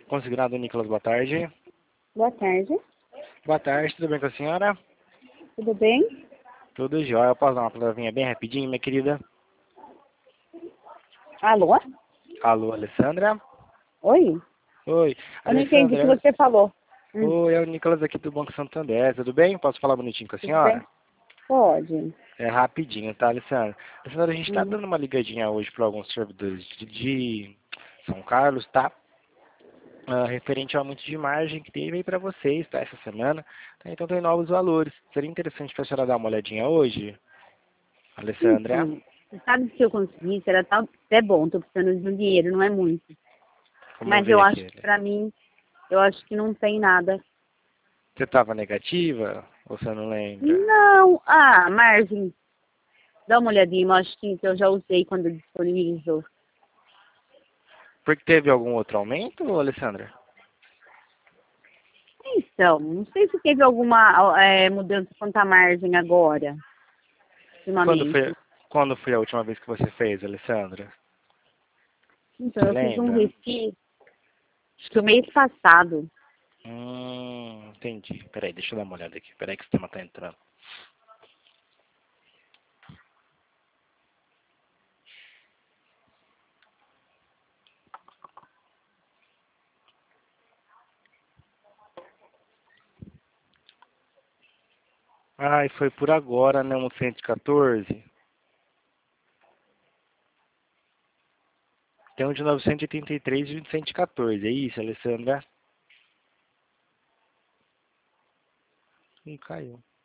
Consignado Nicolas, boa tarde. Boa tarde. Boa tarde, tudo bem com a senhora? Tudo bem? Tudo jóia. Eu posso dar uma palavrinha bem rapidinho, minha querida? Alô? Alô, Alessandra? Oi? Oi, Eu não entendi o que Alessandra. você falou. Oi, é o Nicolas aqui do Banco Santander, tudo bem? Posso falar bonitinho com a Tudo bem? senhora? Pode. É rapidinho, tá, Alessandra? Alessandra, a gente tá Uhum. dando uma ligadinha hoje para alguns servidores de São Carlos, tá? Referente ao aumento de margem que teve aí para vocês, tá? Essa semana. Tá? Então tem novos valores. Seria interessante para a senhora dar uma olhadinha hoje, Alessandra? Então, você sabe que se eu conseguisse, era até bom, tô precisando de um dinheiro, não é muito. Vamos Mas ver eu aqui. acho que pra mim, eu acho que não tem nada. Você estava negativa? Ou você não lembra? Não, margem. Dá uma olhadinha, eu acho que eu já usei quando disponibilizou. Porque teve algum outro aumento, Alessandra? Então, não sei se teve alguma mudança quanto à margem agora, Quando foi, ultimamente. quando foi a última vez que você fez, Alessandra? Então, Você eu fiz um lembra? refis, acho que o mês passado. Entendi. Peraí, deixa eu dar uma olhada aqui. Peraí que o sistema tá entrando. Ai, foi por agora, né? Um 114. Tem um de 983 e um de 114. É isso, Alessandra? Caiu.